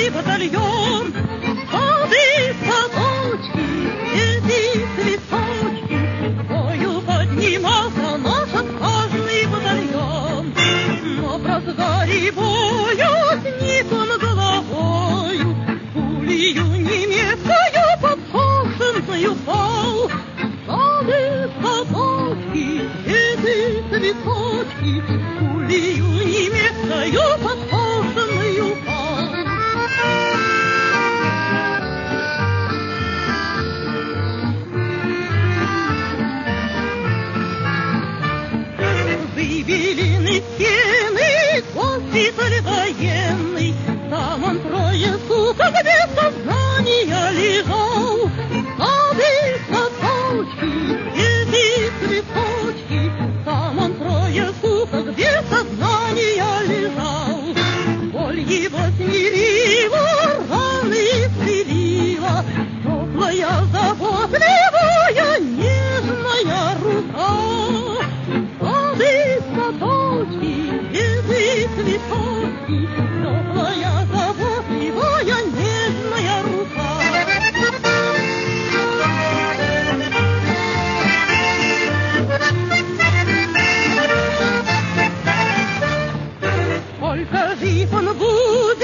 отважный батальон. Сады, садочки, эти цветочки, к бою поднимался наш отважный батальон. Но в разгаре боя сник он головою, пулею немецкою подкошенную пал. Сады, садочки, эти цветочки, пулею немецкою подкошенную пал. Выбелены стены, госпиталь военный, там он трое суток без сознания лежал. Сады, садочки, эти цветочки, там он трое суток без сознания лежал. Боль его смирила, раны исцелила, теплая, заботливая, нежная рука. Сады, садочки, эти цветочки, теплая, заботливая, нежная рука. Сколько жив он будет,